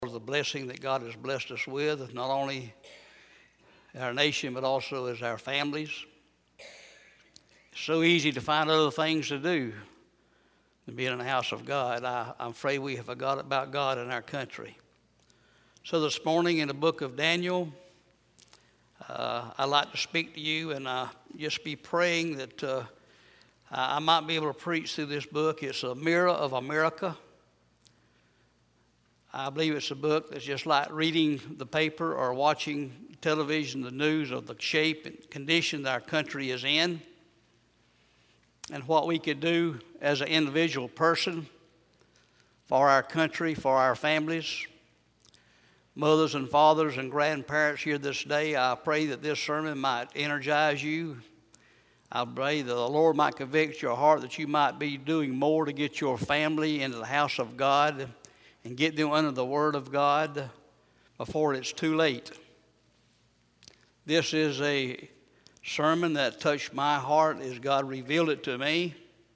The blessing that God has blessed us with, not only our nation, but also as our families. It's so easy to find other things to do than being in the house of God. I'm afraid we have forgot about God in our country. So this morning in the book of Daniel, I'd like to speak to you and just be praying that I might be able to preach through this book. It's a mirror of America. I believe it's a book that's just like reading the paper or watching television, the news of the shape and condition that our country is in, and what we could do as an individual person for our country, for our families. Mothers and fathers and grandparents here this day, I pray that this sermon might energize you. I pray that the Lord might convict your heart that you might be doing more to get your family into the house of God and get them under the Word of God before it's too late. This is a sermon that touched my heart as God revealed it to me.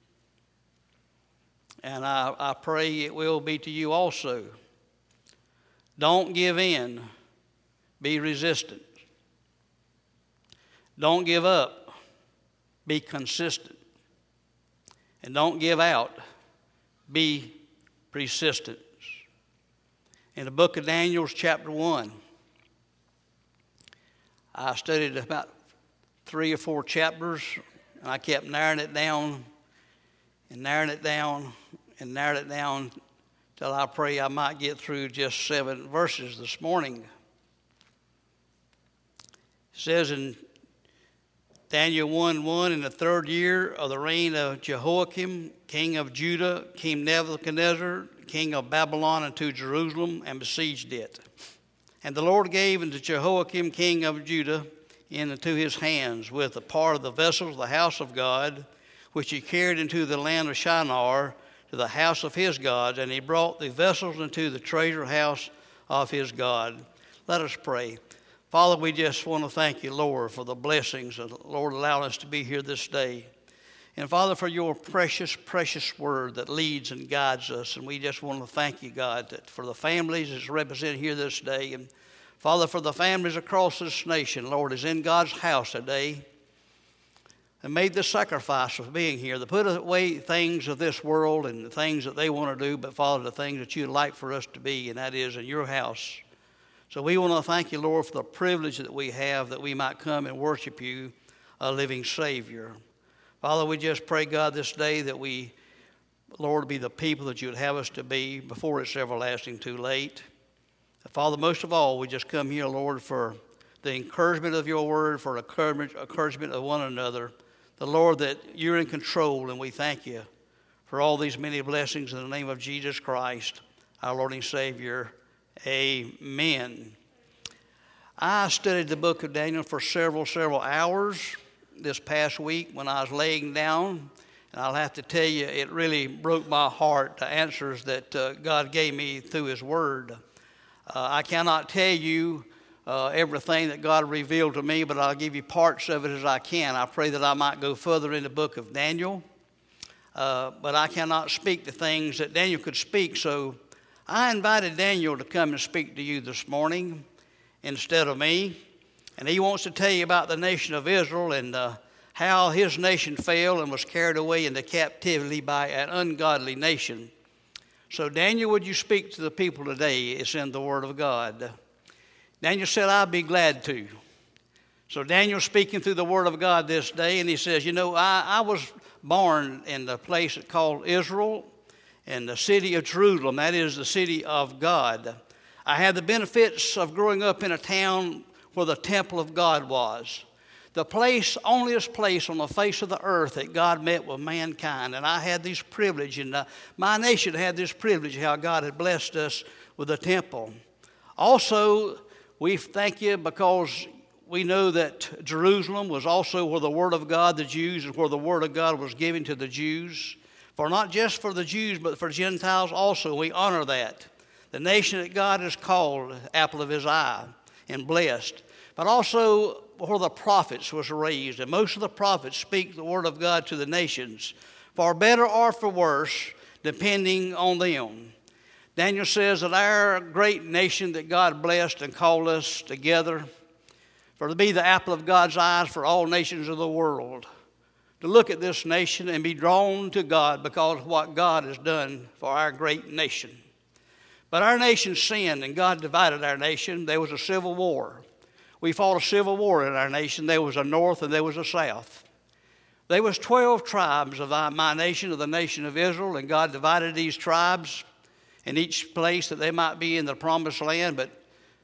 And I pray it will be to you also. Don't give in. Be resistant. Don't give up. Be consistent. And don't give out. Be persistent. In the book of Daniel, chapter 1, I studied about 3 or 4 chapters, and I kept narrowing it down and narrowing it down and narrowing it down till I pray I might get through just 7 verses this morning. It says in Daniel 1:1, in the 3rd year of the reign of Jehoiakim, king of Judah, came Nebuchadnezzar, king of Babylon, into Jerusalem and besieged it. And the Lord gave unto Jehoiakim, king of Judah, into his hands with a part of the vessels of the house of God, which he carried into the land of Shinar to the house of his God, and he brought the vessels into the treasure house of his God. Let us pray. Father, we just want to thank you, Lord, for the blessings of the Lord allowing us to be here this day. And Father, for your precious, precious word that leads and guides us. And we just want to thank you, God, that for the families that's represented here this day. And Father, for the families across this nation, Lord, is in God's house today and made the sacrifice of being here, to put away things of this world and the things that they want to do, but Father, the things that you'd like for us to be, and that is in your house. So we want to thank you, Lord, for the privilege that we have that we might come and worship you, a living Savior. Father, we just pray, God, this day that we, Lord, be the people that you would have us to be before it's everlasting too late. Father, most of all, we just come here, Lord, for the encouragement of your word, for encouragement of one another. The Lord, that you're in control, and we thank you for all these many blessings in the name of Jesus Christ, our Lord and Savior. Amen. I studied the book of Daniel for several hours this past week when I was laying down, and I'll have to tell you, it really broke my heart, the answers that God gave me through his word. I cannot tell you everything that God revealed to me, but I'll give you parts of it as I can. I pray that I might go further in the book of Daniel, but I cannot speak the things that Daniel could speak, so I invited Daniel to come and speak to you this morning instead of me. And he wants to tell you about the nation of Israel and how his nation fell and was carried away into captivity by an ungodly nation. So Daniel, would you speak to the people today? It's in the Word of God. Daniel said, I'd be glad to. So Daniel's speaking through the Word of God this day, and he says, I was born in the place called Israel, in the city of Jerusalem. That is the city of God. I had the benefits of growing up in a town where the temple of God was. The onlyest place on the face of the earth that God met with mankind. And I had this privilege, and my nation had this privilege, how God had blessed us with a temple. Also, we thank you because we know that Jerusalem was also where the Word of God, the Jews, and where the Word of God was given to the Jews. For not just for the Jews, but for Gentiles also. We honor that. The nation that God has called, apple of his eye, and blessed. But also where the prophets was raised. And most of the prophets speak the word of God to the nations, for better or for worse, depending on them. Daniel says that our great nation that God blessed and called us together for to be the apple of God's eyes for all nations of the world, to look at this nation and be drawn to God because of what God has done for our great nation. But our nation sinned, and God divided our nation. There was a civil war. We fought a civil war in our nation. There was a north and there was a south. There was 12 tribes of my nation, of the nation of Israel, and God divided these tribes in each place that they might be in the promised land. But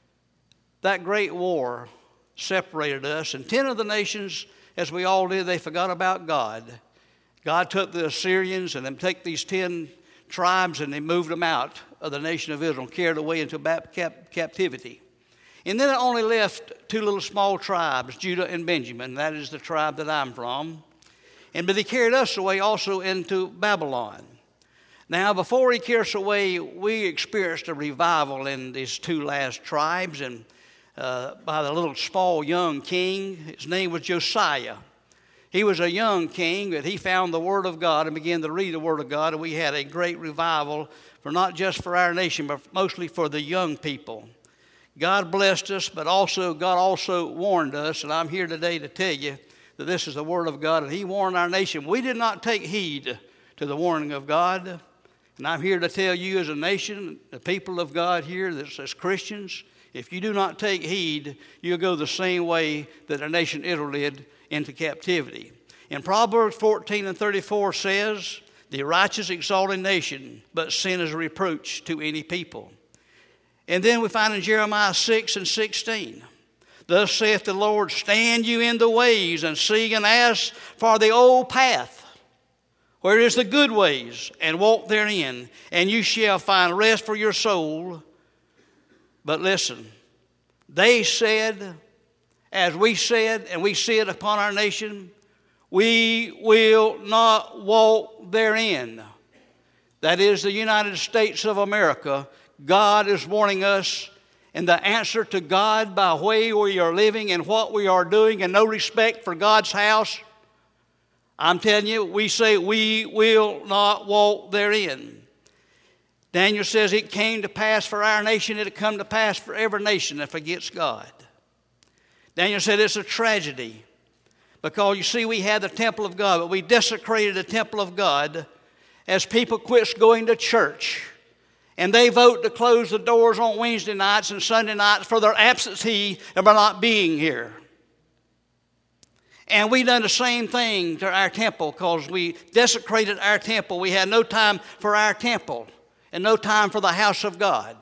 that great war separated us, and 10 of the nations, as we all did, they forgot about God. God took the Assyrians and then took these 10 tribes and they moved them out of the nation of Israel, carried away into captivity. And then it only left 2 little small tribes, Judah and Benjamin. That is the tribe that I'm from. But he carried us away also into Babylon. Now, before he carried us away, we experienced a revival in these 2 last tribes, and by the little small young king. His name was Josiah. He was a young king, but he found the Word of God and began to read the Word of God, and we had a great revival for not just for our nation, but mostly for the young people. God blessed us, but God also warned us, and I'm here today to tell you that this is the Word of God, and he warned our nation. We did not take heed to the warning of God, and I'm here to tell you as a nation, the people of God here, as Christians, if you do not take heed, you'll go the same way that the nation Israel did into captivity. In Proverbs 14:34 says, "The righteous exalt a nation, but sin is a reproach to any people." And then we find in Jeremiah 6:16, "Thus saith the Lord, stand you in the ways, and seek and ask for the old path, where is the good ways, and walk therein, and you shall find rest for your soul." But listen, they said, as we said, and we see it upon our nation, we will not walk therein. That is the United States of America. God is warning us, and the answer to God by way we are living and what we are doing and no respect for God's house, I'm telling you, we say we will not walk therein. Daniel says it came to pass for our nation, it'll come to pass for every nation that forgets God. Daniel said it's a tragedy because, you see, we had the temple of God, but we desecrated the temple of God as people quit going to church. And they vote to close the doors on Wednesday nights and Sunday nights for their absentee and by not being here. And we done the same thing to our temple because we desecrated our temple. We had no time for our temple and no time for the house of God.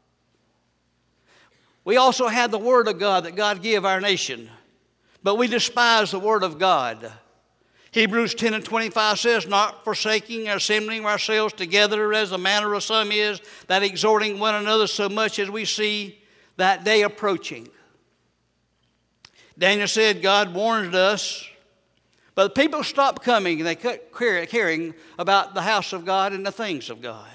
We also had the Word of God that God gave our nation, but we despise the Word of God. Hebrews 10:25 says, "Not forsaking or assembling ourselves together as the manner of some is, that exhorting one another so much as we see that day approaching." Daniel said God warned us, but people stopped coming and they kept caring about the house of God and the things of God.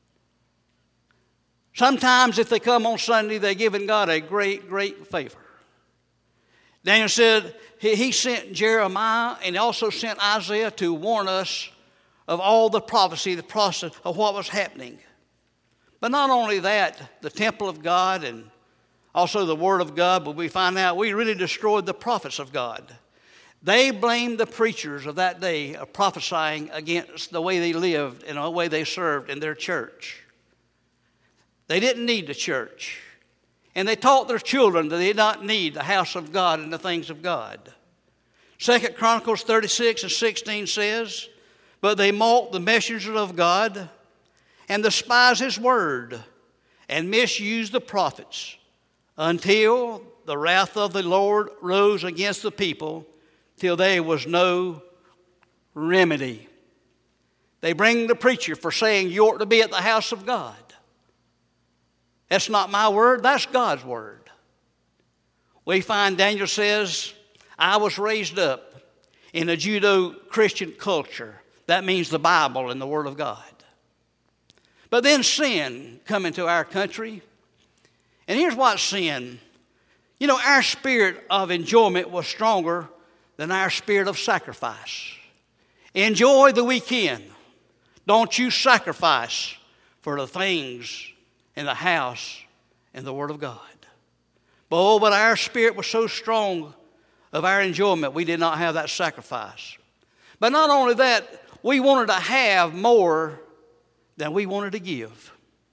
Sometimes if they come on Sunday, they're giving God a great, great favor. Daniel said he sent Jeremiah and he also sent Isaiah to warn us of all the prophecy, the process of what was happening. But not only that, the temple of God and also the Word of God, but we find out we really destroyed the prophets of God. They blamed the preachers of that day of prophesying against the way they lived and the way they served in their church. They didn't need the church. And they taught their children that they did not need the house of God and the things of God. 2 Chronicles 36:16 says, "But they mocked the messengers of God and despised his word and misused the prophets until the wrath of the Lord rose against the people till there was no remedy." They bring the preacher for saying you ought to be at the house of God. That's not my word, that's God's word. We find Daniel says, "I was raised up in a Judeo-Christian culture." That means the Bible and the Word of God. But then sin come into our country. And here's what sin. You know, our spirit of enjoyment was stronger than our spirit of sacrifice. Enjoy the weekend. Don't you sacrifice for the things in the house and the Word of God. But our spirit was so strong of our enjoyment, we did not have that sacrifice. But not only that, we wanted to have more than we wanted to give.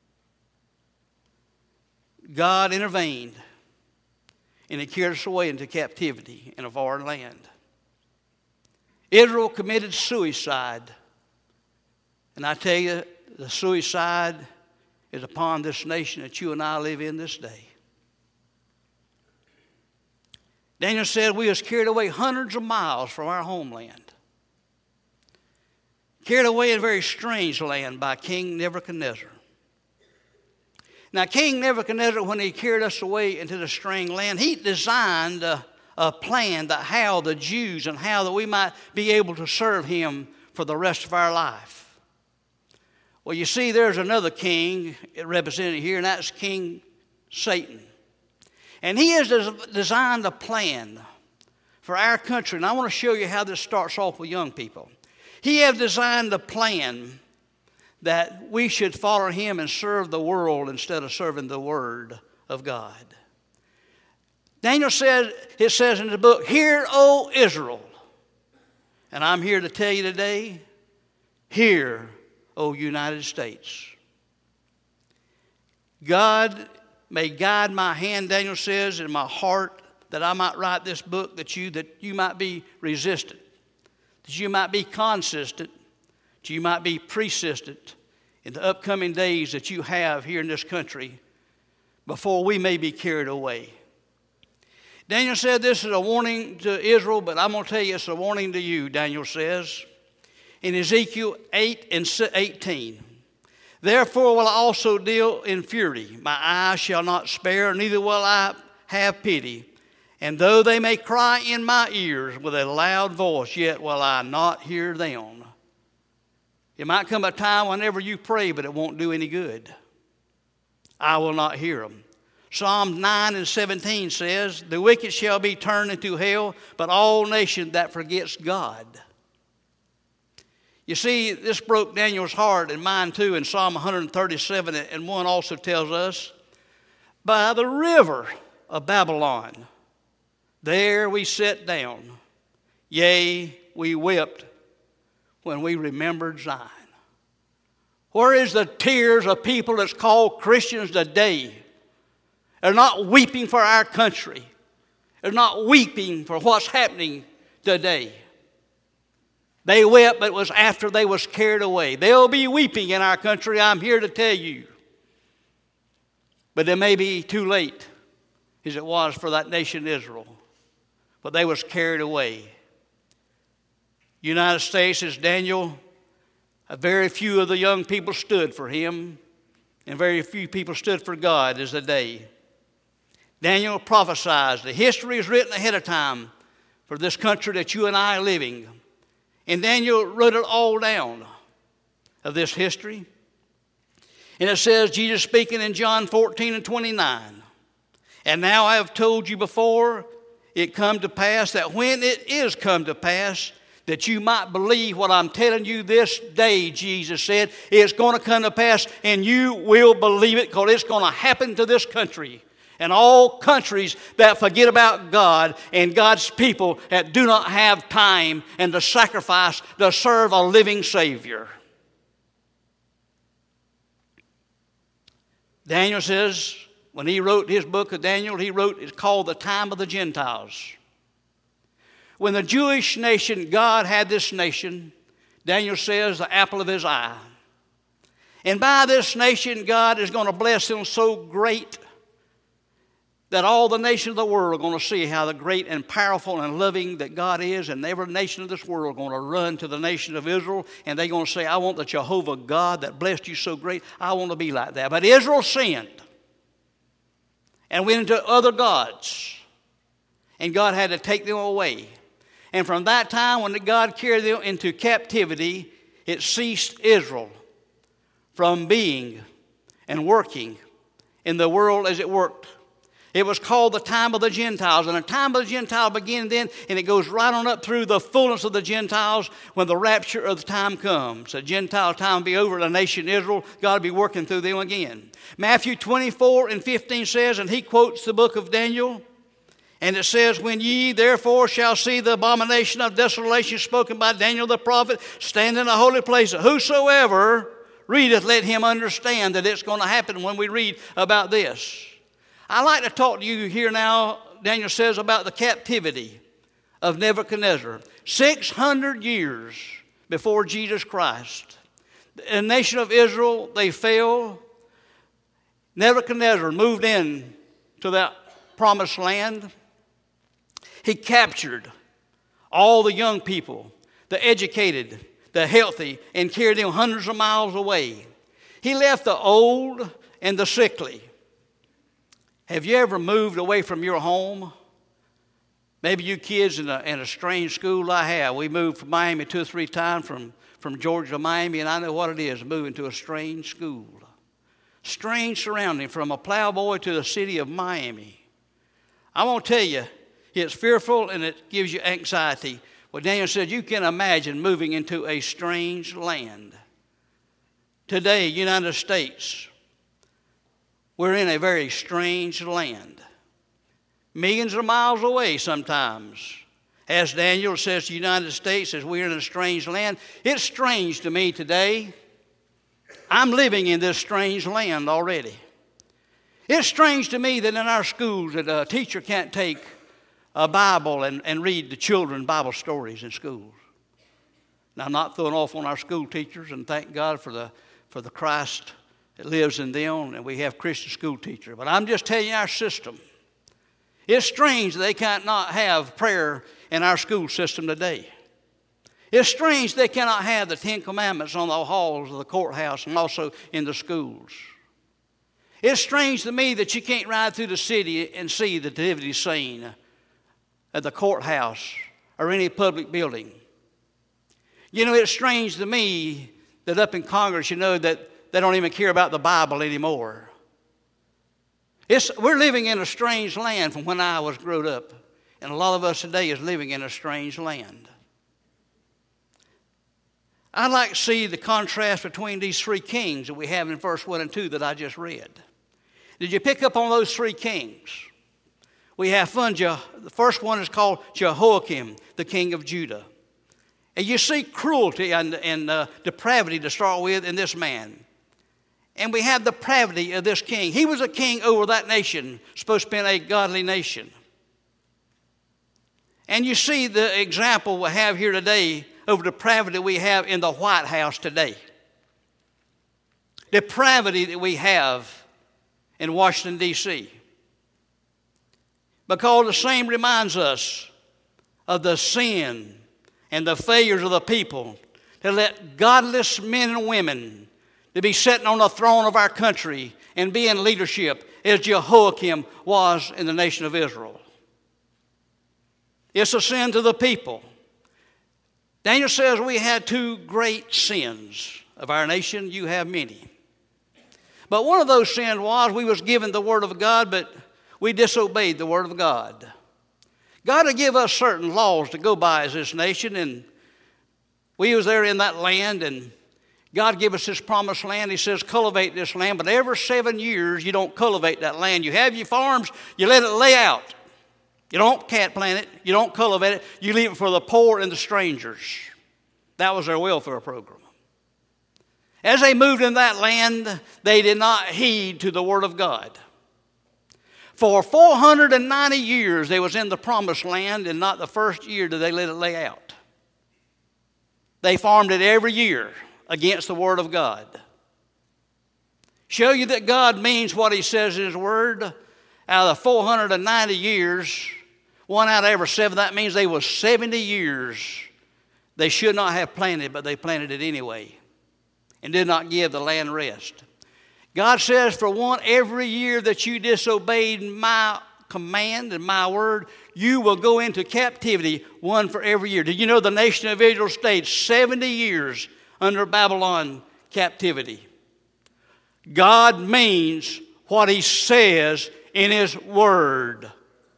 God intervened, and He carried us away into captivity in a foreign land. Israel committed suicide. And I tell you, the suicide is upon this nation that you and I live in this day. Daniel said we was carried away hundreds of miles from our homeland. Carried away in a very strange land by King Nebuchadnezzar. Now, King Nebuchadnezzar, when he carried us away into the strange land, he designed a plan that how the Jews and how that we might be able to serve him for the rest of our life. Well, you see, there's another king represented here, and that's King Satan. And he has designed a plan for our country, and I want to show you how this starts off with young people. He has designed a plan that we should follow him and serve the world instead of serving the Word of God. Daniel said, it says in the book, "Hear, O Israel." And I'm here to tell you today, hear, O United States. God may guide my hand, Daniel says, in my heart, that I might write this book, that you might be resistant, that you might be consistent, that you might be persistent in the upcoming days that you have here in this country before we may be carried away. Daniel said this is a warning to Israel, but I'm going to tell you it's a warning to you, Daniel says. In Ezekiel 8:18, "Therefore will I also deal in fury. My eyes shall not spare, neither will I have pity. And though they may cry in my ears with a loud voice, yet will I not hear them." It might come a time whenever you pray, but it won't do any good. I will not hear them. Psalm 9:17 says, "The wicked shall be turned into hell, but all nation that forgets God." You see, this broke Daniel's heart and mine too. In Psalm 137:1 also tells us, "By the river of Babylon, there we sat down. Yea, we wept when we remembered Zion." Where is the tears of people that's called Christians today? They're not weeping for our country. They're not weeping for what's happening today. They wept, but it was after they was carried away. They'll be weeping in our country, I'm here to tell you. But it may be too late, as it was for that nation Israel. But they was carried away. United States, as Daniel, very few of the young people stood for him, and very few people stood for God as the day. Daniel prophesied. The history is written ahead of time for this country that you and I are living. And Daniel wrote it all down of this history. And it says, Jesus speaking in John 14:29, "And now I have told you before it come to pass, that when it is come to pass, that you might believe what I'm telling you this day," Jesus said. It's going to come to pass, and you will believe it, because it's going to happen to this country. And all countries that forget about God and God's people that do not have time and the sacrifice to serve a living Savior. Daniel says, when he wrote his book of Daniel, he wrote, it's called The Time of the Gentiles. When the Jewish nation, God had this nation, Daniel says, the apple of his eye. And by this nation, God is going to bless them so great that all the nations of the world are going to see how the great and powerful and loving that God is, and every nation of this world are going to run to the nation of Israel, and they're going to say, "I want the Jehovah God that blessed you so great. I want to be like that." But Israel sinned and went into other gods, and God had to take them away. And from that time, when God carried them into captivity, it ceased Israel from being and working in the world as it worked. It was called the time of the Gentiles. And the time of the Gentiles began then, and it goes right on up through the fullness of the Gentiles when the rapture of the time comes. The Gentile time will be over, the nation Israel, God will be working through them again. Matthew 24:15 says, and he quotes the book of Daniel, and it says, when ye therefore shall see the abomination of desolation spoken by Daniel the prophet stand in the holy place, whosoever readeth, let him understand that it's going to happen when we read about this. I'd like to talk to you here now, Daniel says, about the captivity of Nebuchadnezzar. 600 years before Jesus Christ. The nation of Israel, they fell. Nebuchadnezzar moved in to that promised land. He captured all the young people, the educated, the healthy, and carried them hundreds of miles away. He left the old and the sickly. Have you ever moved away from your home? Maybe you kids in a strange school. I have. We moved from Miami 2 or 3 times from Georgia to Miami, and I know what it is moving to a strange school. Strange surrounding, from a plowboy to the city of Miami. I want to tell you, it's fearful and it gives you anxiety. Well, Daniel said you can imagine moving into a strange land. Today, United States, we're in a very strange land. Millions of miles away sometimes. As Daniel says, the United States, as we're in a strange land. It's strange to me today. I'm living in this strange land already. It's strange to me that in our schools that a teacher can't take a Bible and read the children Bible stories in schools. Now, I'm not throwing off on our school teachers, and thank God for the Christ that lives in them, and we have Christian school teachers. But I'm just telling you our system. It's strange that they can't not have prayer in our school system today. It's strange they cannot have the 10 Commandments on the halls of the courthouse and also in the schools. It's strange to me that you can't ride through the city and see the nativity scene at the courthouse or any public building. You know, it's strange to me that up in Congress, you know, that they don't even care about the Bible anymore. We're living in a strange land from when I was grown up. And a lot of us today is living in a strange land. I'd like to see the contrast between these 3 kings that we have in verse 1 and 2 that I just read. Did you pick up on those 3 kings? We have the first one is called Jehoiakim, the king of Judah. And you see cruelty and depravity to start with in this man. And we have the depravity of this king. He was a king over that nation, supposed to be a godly nation. And you see the example we have here today of depravity we have in the White House today. Depravity that we have in Washington, D.C. Because the same reminds us of the sin and the failures of the people to let godless men and women to be sitting on the throne of our country and be in leadership as Jehoiakim was in the nation of Israel. It's a sin to the people. Daniel says we had 2 great sins of our nation. You have many. But one of those sins was we was given the Word of God, but we disobeyed the Word of God. God had given us certain laws to go by as this nation, and we was there in that land, and God gave us this promised land. He says, cultivate this land, but every 7 years you don't cultivate that land. You have your farms, you let it lay out. You don't cat plant it, you don't cultivate it, you leave it for the poor and the strangers. That was their welfare program. As they moved in that land, they did not heed to the Word of God. For 490 years they was in the promised land, and not the first year did they let it lay out. They farmed it every year against the Word of God. Show you that God means what He says in His Word. Out of the 490 years, 1 out of every 7, that means they was 70 years they should not have planted, but they planted it anyway and did not give the land rest. God says, for one, every year that you disobeyed my command and my word, you will go into captivity, 1 for every year. Did you know the nation of Israel stayed 70 years under Babylon captivity? God means what He says in his word.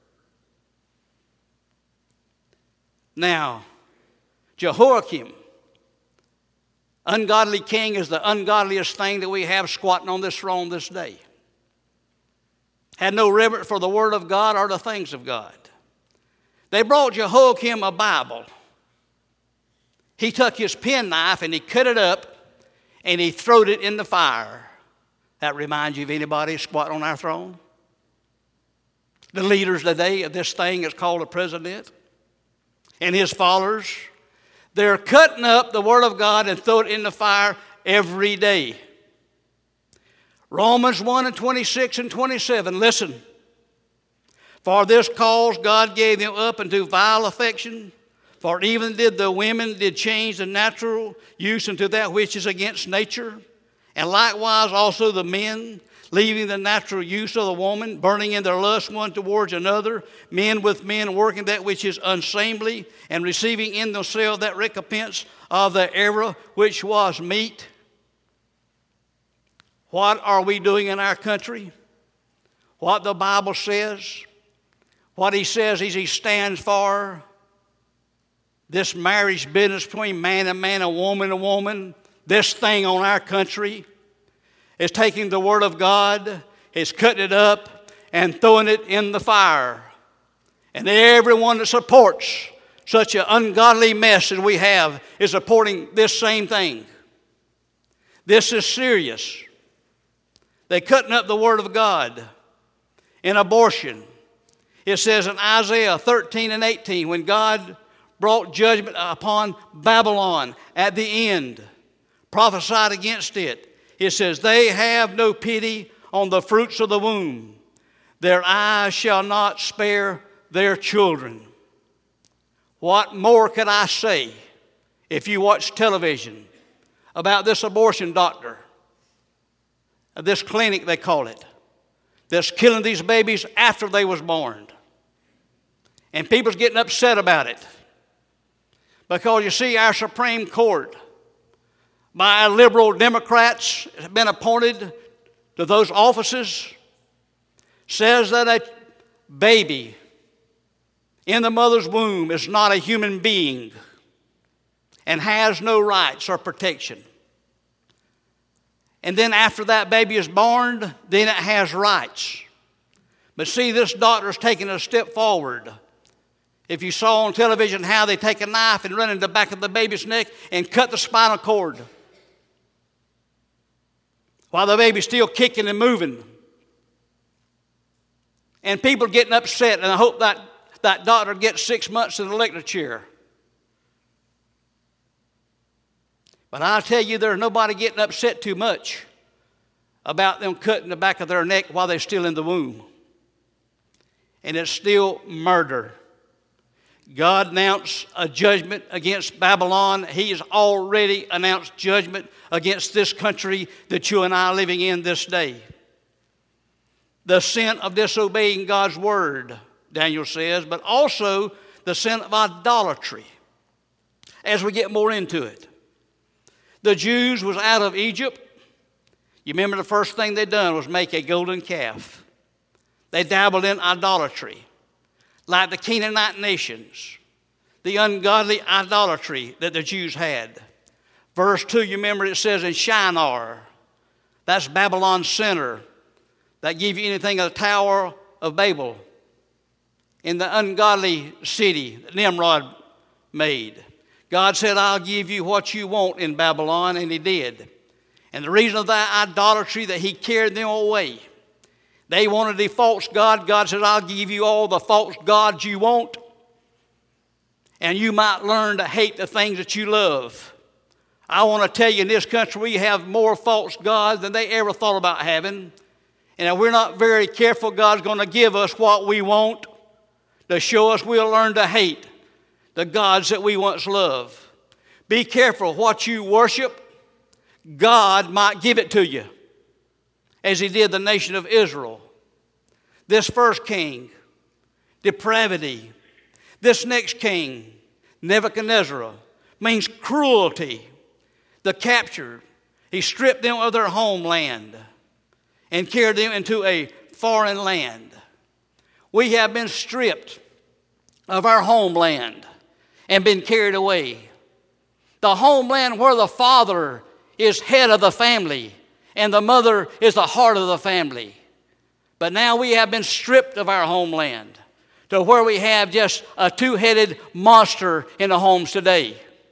Now, Jehoiakim, ungodly king, is the ungodliest thing that we have squatting on this throne this day. Had no reverence for the word of God or the things of God. They brought Jehoiakim a Bible. He took his penknife and he cut it up and he throwed it in the fire. That reminds you of anybody squatting on our throne? The leaders today of this thing is called a president and his followers. They're cutting up the word of God and throw it in the fire every day. Romans 1 and 26 and 27, listen. For this cause God gave them up unto vile affection, for even the women did change the natural use into that which is against nature, and likewise also the men, leaving the natural use of the woman, burning in their lust one towards another, men with men working that which is unseemly, and receiving in themselves that recompense of the error which was meet. What are we doing in our country? What the Bible says, what he says he stands for, this marriage business between man and woman, this thing on our country is taking the word of God, is cutting it up and throwing it in the fire. And everyone that supports such an ungodly mess as we have is supporting this same thing. This is serious. They're cutting up the word of God in abortion. It says in Isaiah 13 and 18, when God brought judgment upon Babylon at the end, prophesied against it, it says, they have no pity on the fruits of the womb. Their eyes shall not spare their children. What more could I say if you watch television about this abortion doctor, this clinic they call it, that's killing these babies after they was born? And people's getting upset about it. Because you see, our Supreme Court, by our liberal Democrats, have been appointed to those offices, says that a baby in the mother's womb is not a human being and has no rights or protection. And then after that baby is born, then it has rights. But see, this doctor is taking a step forward. If you saw on television how they take a knife and run in the back of the baby's neck and cut the spinal cord while the baby's still kicking and moving. And people are getting upset, and I hope that doctor gets 6 months in the electric chair. But I'll tell you, there's nobody getting upset too much about them cutting the back of their neck while they're still in the womb. And it's still murder. God announced a judgment against Babylon. He has already announced judgment against this country that you and I are living in this day. The sin of disobeying God's word, Daniel says, but also the sin of idolatry. As we get more into it. The Jews was out of Egypt. You remember the first thing they done was make a golden calf. They dabbled in idolatry. Like the Canaanite nations, the ungodly idolatry that the Jews had. Verse 2, you remember it says in Shinar, that's Babylon's center, that give you anything of the Tower of Babel, in the ungodly city that Nimrod made. God said, I'll give you what you want in Babylon, and he did. And the reason of that idolatry that he carried them away. They wanted a false god. God said, I'll give you all the false gods you want. And you might learn to hate the things that you love. I want to tell you, in this country, we have more false gods than they ever thought about having. And if we're not very careful, God's going to give us what we want to show us we'll learn to hate the gods that we once loved. Be careful what you worship. God might give it to you, as he did the nation of Israel. This first king, depravity. This next king, Nebuchadnezzar, means cruelty. The capture. He stripped them of their homeland and carried them into a foreign land. We have been stripped of our homeland and been carried away. The homeland where the father is head of the family and the mother is the heart of the family. But now we have been stripped of our homeland to where we have just a two-headed monster in the homes today.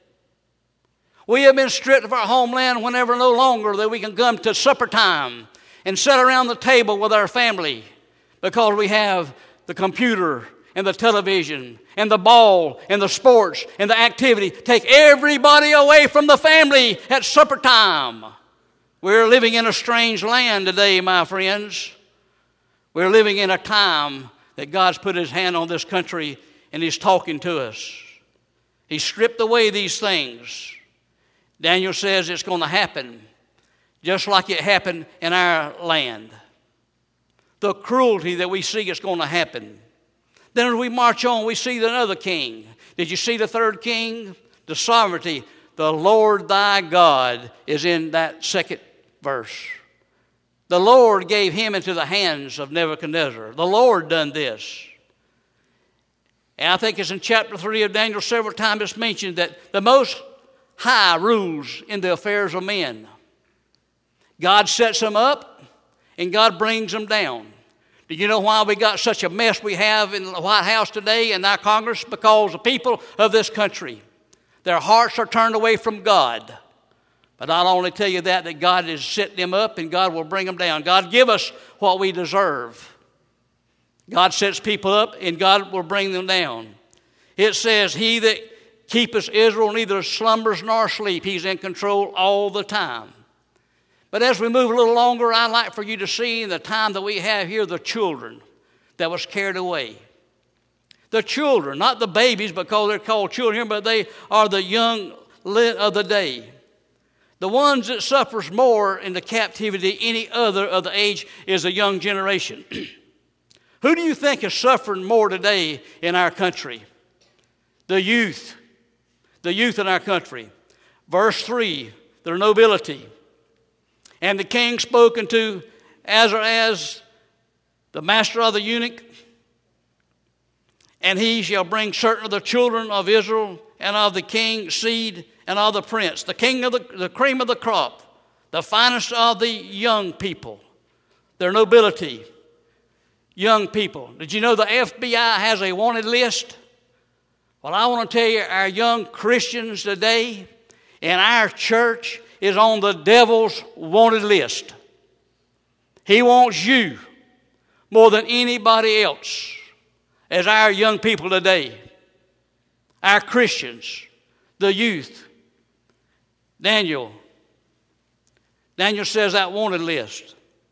We have been stripped of our homeland whenever no longer that we can come to supper time and sit around the table with our family because we have the computer and the television and the ball and the sports and the activity take everybody away from the family at supper time. We're living in a strange land today, my friends. We're living in a time that God's put His hand on this country and He's talking to us. He stripped away these things. Daniel says it's going to happen just like it happened in our land. The cruelty that we see is going to happen. Then as we march on, we see another king. Did you see the third king? The sovereignty. The Lord thy God is in that second verse. The Lord gave him into the hands of Nebuchadnezzar. The Lord done this. And I think it's in chapter 3 of Daniel several times it's mentioned that the Most High rules in the affairs of men. God sets them up and God brings them down. Do you know why we got such a mess we have in the White House today and our Congress? Because the people of this country, their hearts are turned away from God. But I'll only tell you that God is setting them up and God will bring them down. God give us what we deserve. God sets people up and God will bring them down. It says, he that keepeth Israel neither slumbers nor sleep. He's in control all the time. But as we move a little longer, I'd like for you to see in the time that we have here the children that was carried away. The children, not the babies because they're called children here, but they are the young of the day. The ones that suffers more in the captivity than any other of the age is the young generation. Who do you think is suffering more today in our country? The youth. The youth in our country. Verse 3, their nobility. And the king spoke unto Azarias, the master of the eunuch, and he shall bring certain of the children of Israel and of the king's seed and of the prince, the king of the cream of the crop, the finest of the young people, their nobility, young people. Did you know the FBI has a wanted list? Well, I want to tell you, our young Christians today in our church is on the devil's wanted list. He wants you more than anybody else as our young people today, our Christians, the youth. Daniel says that wanted list.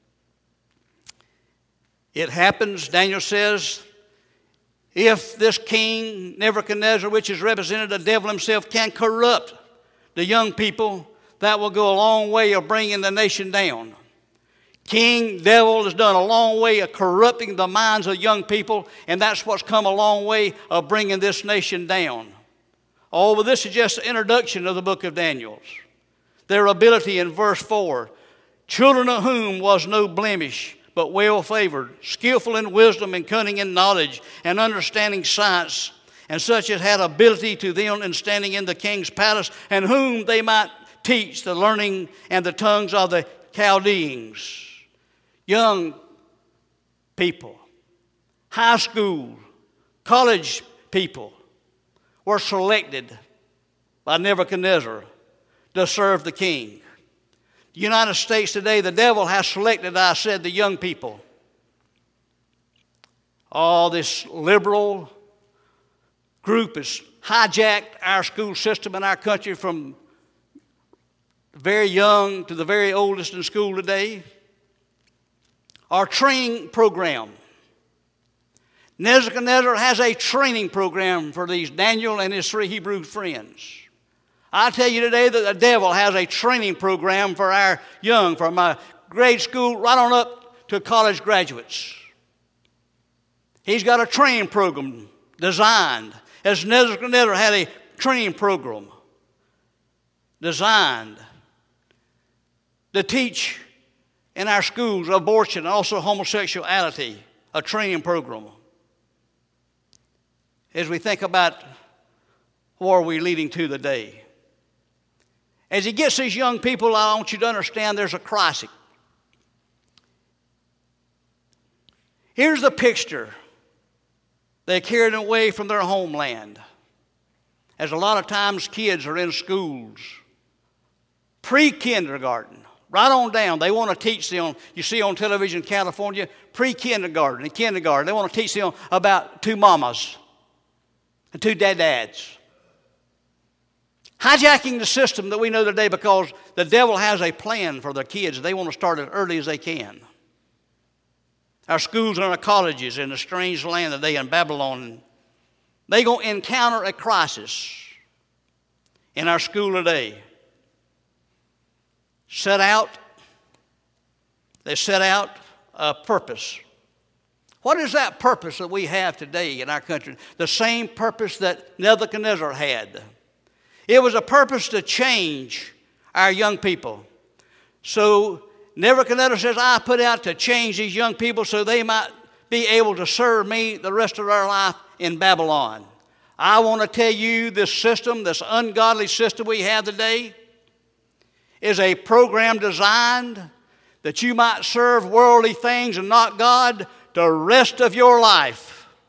It happens, Daniel says, if this king Nebuchadnezzar, which is represented the devil himself, can corrupt the young people, that will go a long way of bringing the nation down. King Devil has done a long way of corrupting the minds of young people, and that's what's come a long way of bringing this nation down. Oh, but this is just an introduction of the book of Daniel. Their ability in verse 4, children of whom was no blemish, but well favored, skillful in wisdom and cunning in knowledge and understanding science, and such as had ability to them in standing in the king's palace, and whom they might teach the learning and the tongues of the Chaldeans. Young people, high school, college people were selected by Nebuchadnezzar to serve the king. The United States today, the devil has selected, I said, the young people. All this liberal group has hijacked our school system in our country from very young to the very oldest in school today. Our training program. Nebuchadnezzar has a training program for these Daniel and his three Hebrew friends. I tell you today that the devil has a training program for our young, from my grade school right on up to college graduates. He's got a training program designed, as Nebuchadnezzar had a training program designed to teach in our schools, abortion, and also homosexuality, a training program. As we think about where we're leading to today. As he gets these young people, I want you to understand there's a crisis. Here's the picture. They're carried away from their homeland. As a lot of times kids are in schools, pre-kindergarten, right on down. They want to teach them, you see on television in California, pre-kindergarten and kindergarten. They want to teach them about two mamas and two dads. Hijacking the system that we know today because the devil has a plan for their kids. They want to start as early as they can. Our schools and our colleges in a strange land today in Babylon, they're going to encounter a crisis in our school today. They set out a purpose. What is that purpose that we have today in our country? The same purpose that Nebuchadnezzar had. It was a purpose to change our young people. So Nebuchadnezzar says, I put out to change these young people so they might be able to serve me the rest of their life in Babylon. I want to tell you this system, this ungodly system we have today, is a program designed that you might serve worldly things and not God the rest of your life.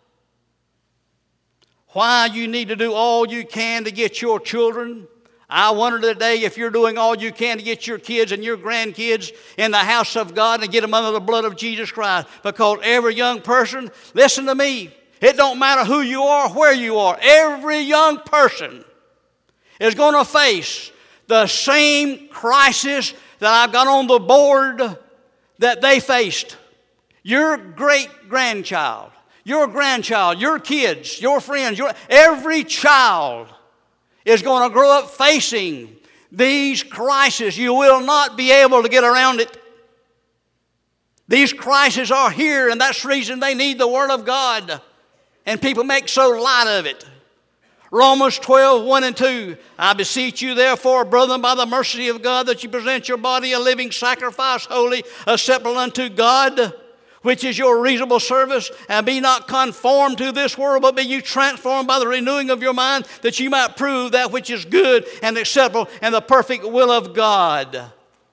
Why you need to do all you can to get your children. I wonder today if you're doing all you can to get your kids and your grandkids in the house of God and get them under the blood of Jesus Christ. Because every young person, listen to me, it don't matter who you are, where you are. Every young person is going to face the same crisis that I've got on the board that they faced. Your great-grandchild, your grandchild, your kids, your friends, every child is going to grow up facing these crises. You will not be able to get around it. These crises are here, and that's the reason they need the Word of God. And people make so light of it. Romans 12, 1 and 2. I beseech you, therefore, brethren, by the mercy of God, that you present your body a living sacrifice, holy, acceptable unto God, which is your reasonable service, and be not conformed to this world, but be you transformed by the renewing of your mind, that you might prove that which is good and acceptable and the perfect will of God.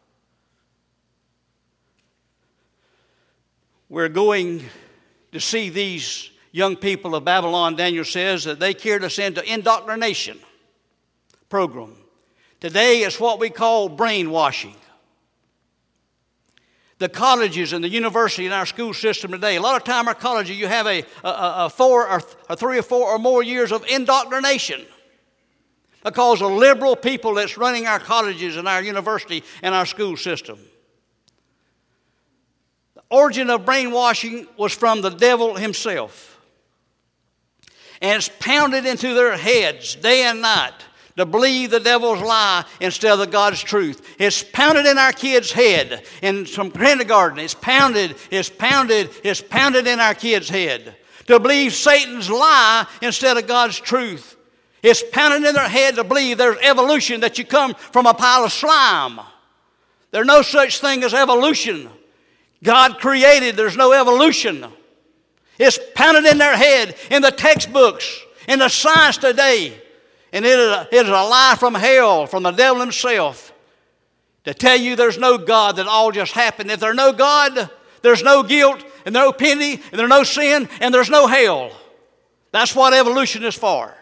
We're going to see these young people of Babylon. Daniel says that they carried us into indoctrination program. Today it's what we call brainwashing. The colleges and the university in our school system today, a lot of time our colleges, you have a 3 or 4 or more years of indoctrination because of liberal people that's running our colleges and our university and our school system. The origin of brainwashing was from the devil himself. And it's pounded into their heads day and night to believe the devil's lie instead of the God's truth. It's pounded in our kids' head. In some kindergarten, it's pounded in our kids' head. To believe Satan's lie instead of God's truth. It's pounded in their head to believe there's evolution, that you come from a pile of slime. There's no such thing as evolution. God created, there's no evolution. It's pounded in their head, in the textbooks, in the science today. And it is a lie from hell, from the devil himself, to tell you there's no God, that all just happened. If there's no God, there's no guilt, and no penalty, and there's no sin, and there's no hell. That's what evolution is for.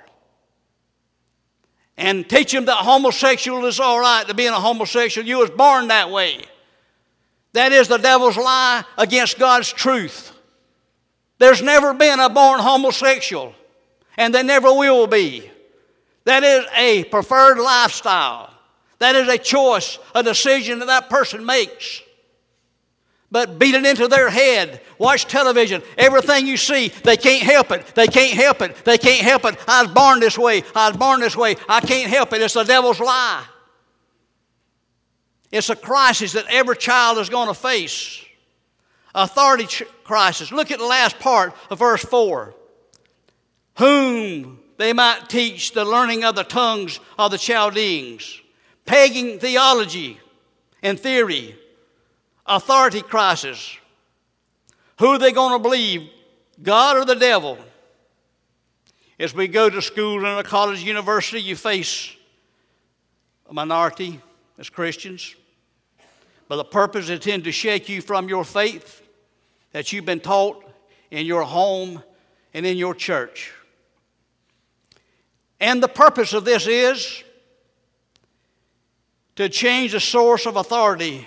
And teach them that homosexual is all right, to being a homosexual. You was born that way. That is the devil's lie against God's truth. There's never been a born homosexual, and there never will be. That is a preferred lifestyle. That is a choice, a decision that person makes. But beat it into their head. Watch television. Everything you see, they can't help it. They can't help it. They can't help it. I was born this way. I was born this way. I can't help it. It's the devil's lie. It's a crisis that every child is going to face. Authority crisis. Look at the last part of verse 4. Whom they might teach the learning of the tongues of the Chaldeans. Pagan theology and theory. authority crisis. Who are they going to believe, God or the devil? As we go to school and a college, university, you face a minority as Christians. But the purpose is intended to shake you from your faith that you've been taught in your home and in your church. And the purpose of this is to change the source of authority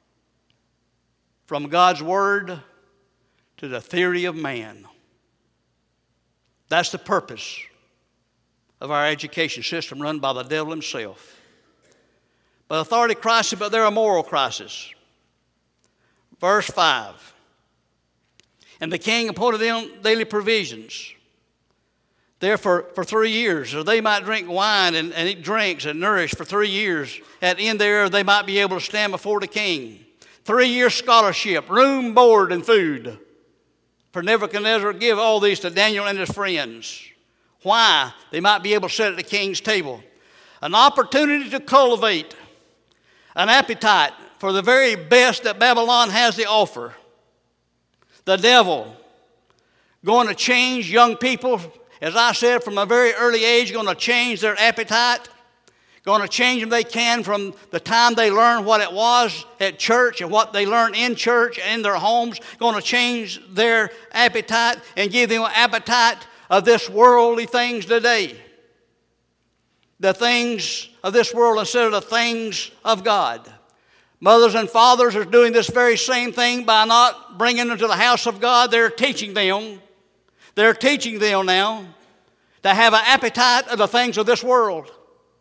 from God's Word to the theory of man. That's the purpose of our education system run by the devil himself. But authority crisis, but they're a moral crisis. Verse 5. And the king appointed them daily provisions. Therefore, for 3 years, so they might drink wine and eat drinks and nourish for 3 years. At the end thereof, they might be able to stand before the king. 3-year scholarship, room, board, and food. For Nebuchadnezzar give all these to Daniel and his friends. Why? They might be able to sit at the king's table. An opportunity to cultivate an appetite for the very best that Babylon has to offer. The devil going to change young people, as I said, from a very early age, going to change their appetite, going to change them they can from the time they learn what it was at church and what they learn in church and in their homes, going to change their appetite and give them an appetite of this worldly things today. The things of this world instead of the things of God. Mothers and fathers are doing this very same thing by not bringing them to the house of God. They're teaching them. They're teaching them now to have an appetite of the things of this world.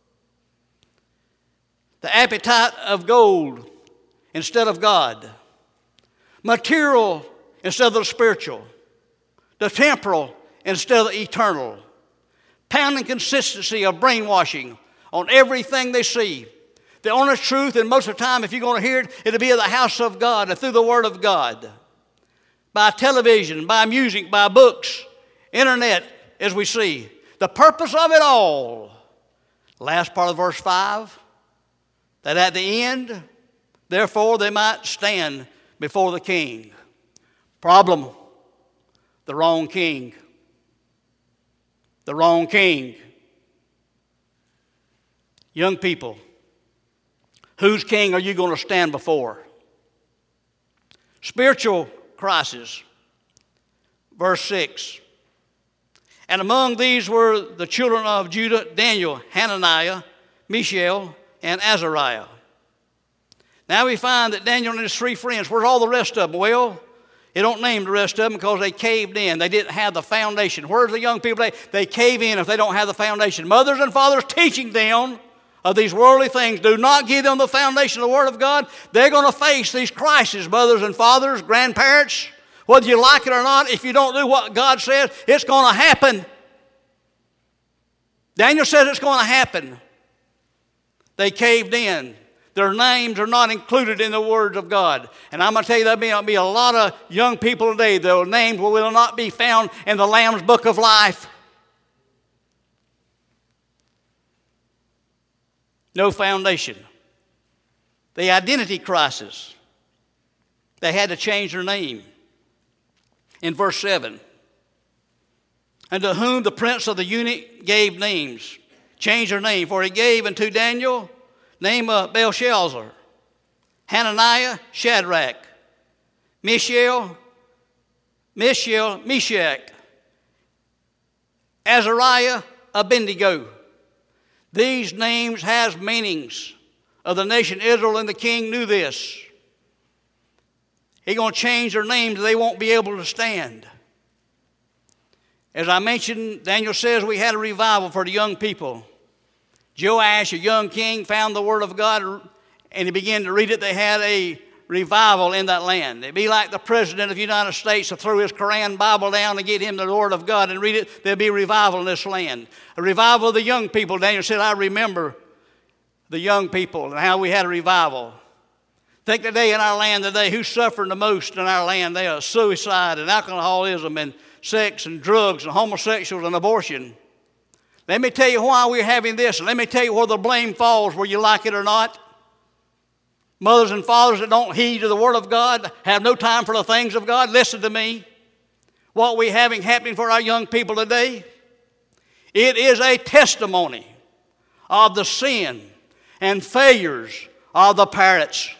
The appetite of gold instead of God. Material instead of the spiritual. The temporal instead of the eternal. Pounding consistency of brainwashing on everything they see. The honest truth, and most of the time, if you're going to hear it, it'll be in the house of God and through the Word of God. By television, by music, by books, internet, as we see. The purpose of it all. Last part of verse 5. That at the end, therefore, they might stand before the king. Problem. The wrong king. The wrong king. Young people. Whose king are you going to stand before? Spiritual crisis. Verse 6. And among these were the children of Judah, Daniel, Hananiah, Mishael, and Azariah. Now we find that Daniel and his 3 friends, where's all the rest of them? Well, they don't name the rest of them because they caved in. They didn't have the foundation. Where's the young people? They cave in if they don't have the foundation. Mothers and fathers teaching them of these worldly things. Do not give them the foundation of the Word of God. They're going to face these crises, mothers and fathers, grandparents. Whether you like it or not, if you don't do what God says, it's going to happen. Daniel says it's going to happen. They caved in. Their names are not included in the words of God. And I'm going to tell you, there'll be a lot of young people today, their names will not be found in the Lamb's Book of Life. No foundation. The identity crisis. They had to change their name. In verse 7. And to whom the prince of the eunuch gave names. Changed their name. For he gave unto Daniel name of Belshazzar. Hananiah, Shadrach. Mishael, Meshach. Azariah, Abednego. These names has meanings of the nation Israel, and the king knew this. He's going to change their names. They won't be able to stand. As I mentioned, Daniel says we had a revival for the young people. Joash, a young king, found the Word of God and he began to read it. They had a revival in that land. It'd be like the President of the United States to throw his Quran Bible down and get him the Word of God and read it. There'd be revival in this land. A revival of the young people. Daniel said, I remember the young people and how we had a revival. Think today in our land today, who's suffering the most in our land? They are suicide and alcoholism and sex and drugs and homosexuals and abortion. Let me tell you why we're having this, and let me tell you where the blame falls, whether you like it or not. Mothers and fathers that don't heed to the Word of God, have no time for the things of God, listen to me. What we having happening for our young people today, it is a testimony of the sin and failures of the parents.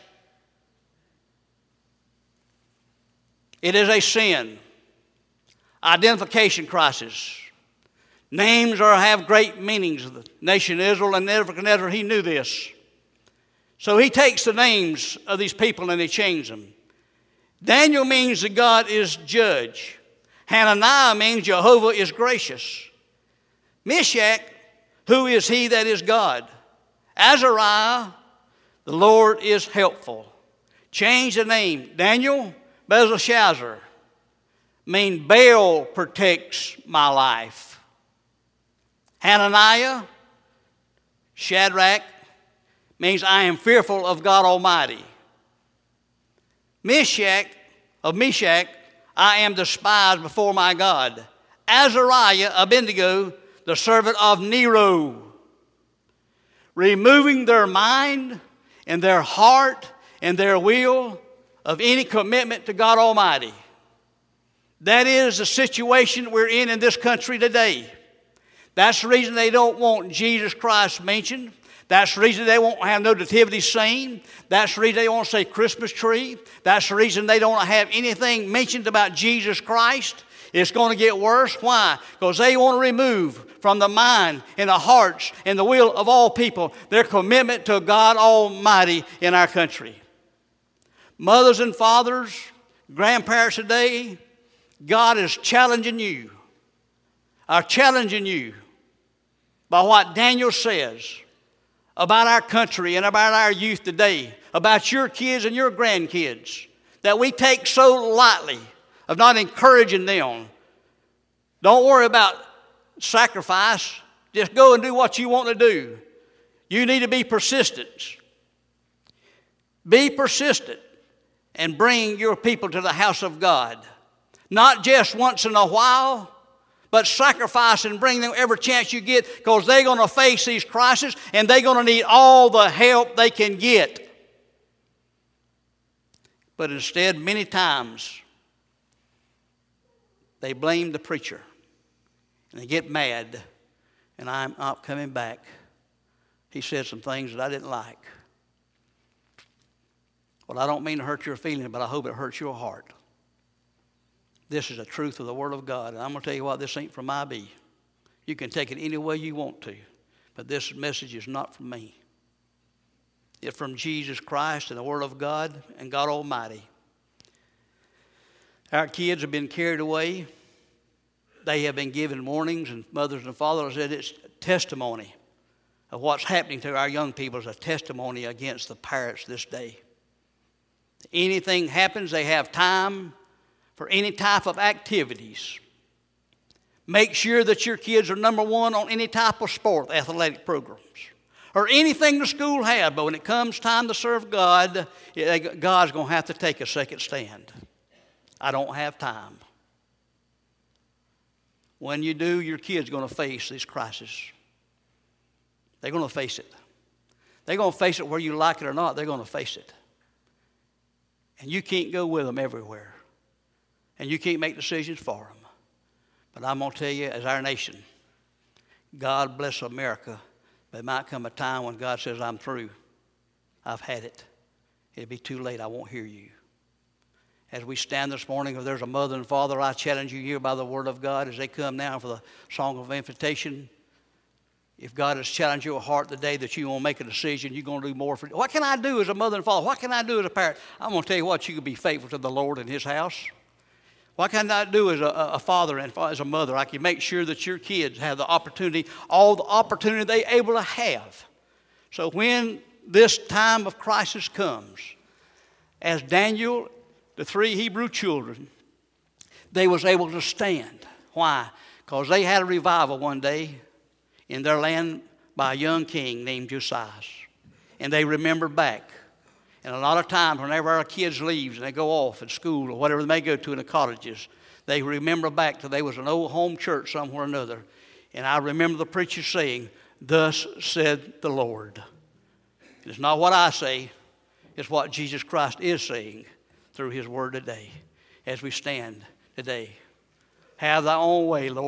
It is a sin. Identification crisis. Names have great meanings. The nation Israel and Nebuchadnezzar, he knew this. So he takes the names of these people and he changes them. Daniel means that God is judge. Hananiah means Jehovah is gracious. Meshach, who is he that is God? Azariah, the Lord is helpful. Change the name. Daniel, Belteshazzar, mean Baal protects my life. Hananiah, Shadrach, means I am fearful of God Almighty. Meshach, I am despised before my God. Azariah, Abednego, the servant of Nero. Removing their mind and their heart and their will of any commitment to God Almighty. That is the situation we're in this country today. That's the reason they don't want Jesus Christ mentioned. That's the reason they won't have no nativity scene. That's the reason they won't say Christmas tree. That's the reason they don't have anything mentioned about Jesus Christ. It's going to get worse. Why? Because they want to remove from the mind and the hearts and the will of all people their commitment to God Almighty in our country. Mothers and fathers, grandparents today, God is challenging you. Are challenging you by what Daniel says about our country and about our youth today, about your kids and your grandkids, that we take so lightly of not encouraging them. Don't worry about sacrifice. Just go and do what you want to do. You need to be persistent. Be persistent and bring your people to the house of God. Not just once in a while, but sacrifice and bring them every chance you get, because they're going to face these crises and they're going to need all the help they can get. But instead, many times, they blame the preacher and they get mad, and I'm not coming back. He said some things that I didn't like. Well, I don't mean to hurt your feelings, but I hope it hurts your heart. This is the truth of the Word of God. And I'm going to tell you what, this ain't from IB. You can take it any way you want to. But this message is not from me. It's from Jesus Christ and the Word of God and God Almighty. Our kids have been carried away. They have been given warnings, and mothers and fathers said it's testimony of what's happening to our young people. Is a testimony against the parents this day. Anything happens, they have time for any type of activities. Make sure that your kids are number one on any type of sport, athletic programs, or anything the school has. But when it comes time to serve God, God's going to have to take a second stand. I don't have time. When you do, your kid's going to face these crises. They're going to face it. They're going to face it whether you like it or not. They're going to face it. And you can't go with them everywhere. And you can't make decisions for them. But I'm going to tell you, as our nation, God bless America. There might come a time when God says, I'm through. I've had it. It'll be too late. I won't hear you. As we stand this morning, if there's a mother and father, I challenge you here by the Word of God as they come now for the song of invitation. If God has challenged your heart today that you want to make a decision, you're going to do more for you. What can I do as a mother and father? What can I do as a parent? I'm going to tell you what, you can be faithful to the Lord and His house. What can I do as a father and as a mother? I can make sure that your kids have the opportunity, all the opportunity they're able to have. So when this time of crisis comes, as Daniel, the 3 Hebrew children, they was able to stand. Why? Because they had a revival one day in their land by a young king named Josiah. And they remembered back. And a lot of times, whenever our kids leave and they go off at school or whatever they may go to in the colleges, they remember back to there was an old home church somewhere or another. And I remember the preacher saying, "Thus said the Lord." It's not what I say. is what Jesus Christ is saying through his word today as we stand today. Have thy own way, Lord.